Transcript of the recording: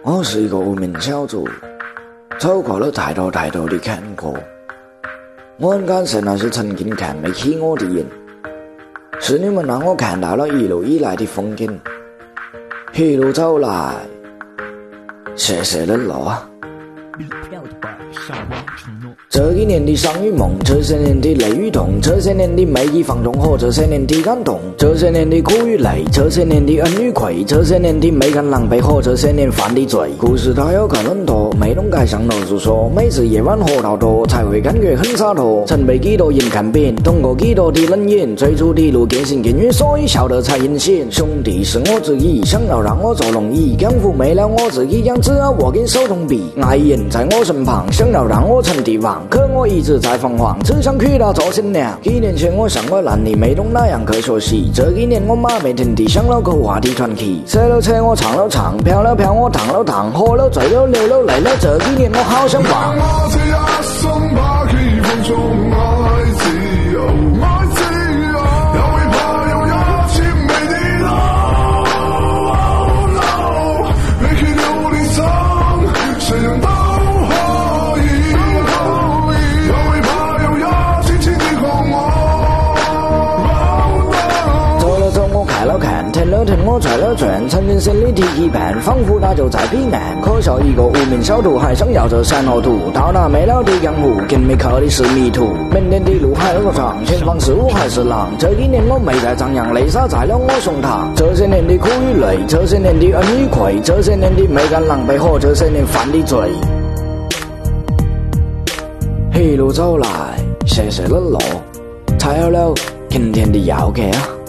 我是一个无名小卒，走过了太多太多的坎坷。我很感谢那些曾经看不起我的人，是你们让我看到了一路以来的风景。一路走来，谢谢冷落啊！这一年的伤与梦，这些年的泪与痛，这些年的美意放纵和这些年的感动，这些年的苦与累，这些年的恩与愧，这些年的没敢狼狈和这些年犯的罪。故事它有个很多，没懂该向罗诉说。每次夜晚喝到多，才会感觉很洒脱。曾被几多人看扁，懂过几多的冷眼。最初的路渐行渐远，所以笑得才阴险。兄弟是我之一，想要让我做龙椅，江湖没了我自己养，只要握紧手中臂。爱人在我身旁，想要让我成帝王，可我一直在彷徨，只想娶她做新娘。几年前我上过烂泥，没懂哪样去学习。这几年我马背停地，想了口话的传奇。扯了扯我唱了唱，飘了飘我烫了烫，喝了醉了流了泪了。这几年我好想放。我这一生把气放纵，爱自由，爱自由，又会怕有一天没你了。你去了你心，谁人都可以。又会怕有一天天地狂我。走了走我看了看，停了停我转了转，曾经心里提期盼，仿佛它就在彼岸。可笑一个无名小卒，还想要这山河图，到达没了的江湖，更没靠的是迷途。明天的路还那么长，前方是虎还是狼？这几年我没再张扬，泪洒在了我胸膛。这些年的苦与累，这些年的恩与愧，这些年的没敢狼狈和这些年犯的罪。一路走来，谢谢冷落，才有了今天的要客啊！